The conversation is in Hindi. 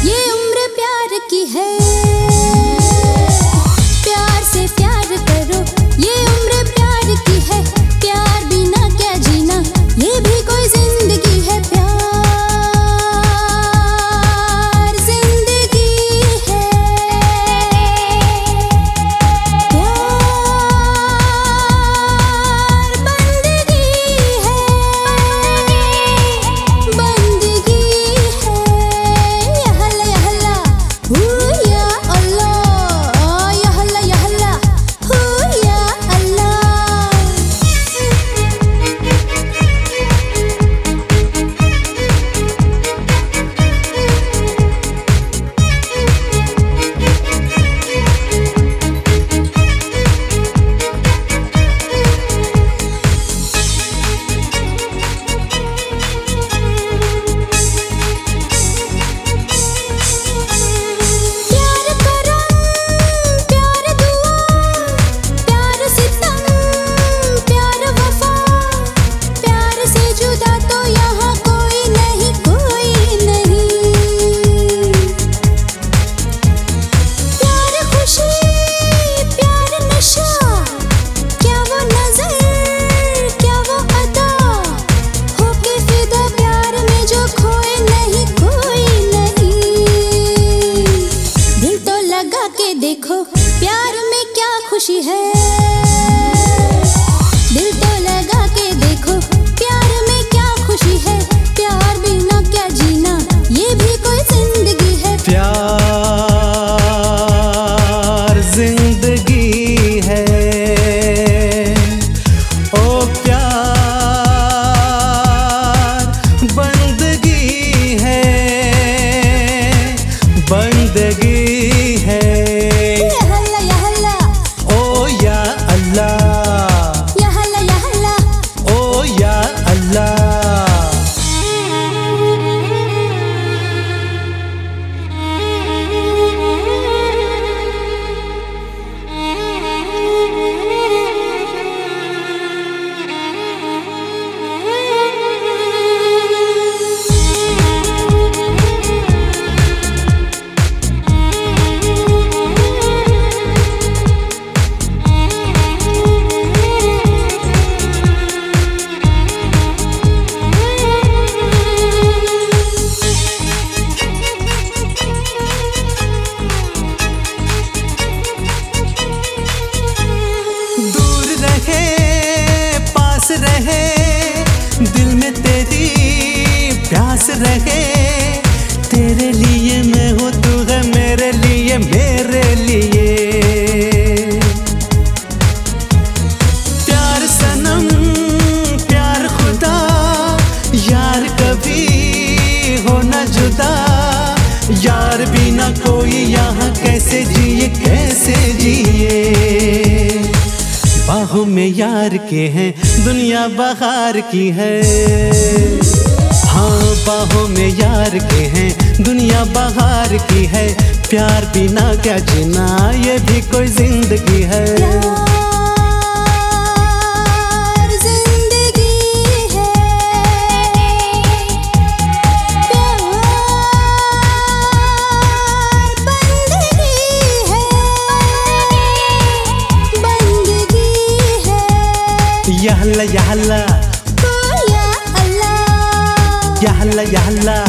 ये उम्र प्यार की है, प्यार से प्यार करो। ये उम्र प्यार की है, प्यार बिना क्या जीना, ये भी कोई जिंदगी है। प्यार जिंदगी है, प्यार बंदगी है, बंदगी है। यहला यहला हू या अल्लाह, यहला यहला हू या अल्लाह। प्यार करम, प्यार दुआ, प्यार सितम, प्यार वफा, प्यार से जुदा तो यहाँ कोई नहीं, कोई नहीं। प्यार खुशी, प्यार नशा, क्या वो नजर, क्या वो अदा, होके फिदा प्यार में जो खोए नहीं, कोई नहीं। दिल तो लगा के देखो, प्यार में क्या खुशी है। दिल तो लगा के देखो, प्यार में क्या खुशी है। प्यार बिना क्या जीना, ये भी कोई जिंदगी है। प्यार जिंदगी है, ओ प्यार बंदगी है, बंदगी है। यहला यहला, ओ या अल्लाह, यहला यहला। ओ या अल्लाह। दूर रहे पास रहे, दिल में तेरी प्यास रहे। तेरे लिए मैं हूँ, तू है मेरे लिए, मेरे लिए। प्यार सनम, प्यार खुदा, यार कभी हो न जुदा। यार बिना कोई यहाँ कैसे जिए, कैसे जिए। बाहों में यार के हैं, दुनिया बहार की है। हाँ, बाहों में यार के हैं, दुनिया बहार की है। प्यार बिना क्या जीना, ये भी कोई जिंदगी है। प्यार जिंदगी है, प्यार बंदगी है, बंदगी है। यहला यहला, ओ या अल्लाह, यहला यहला।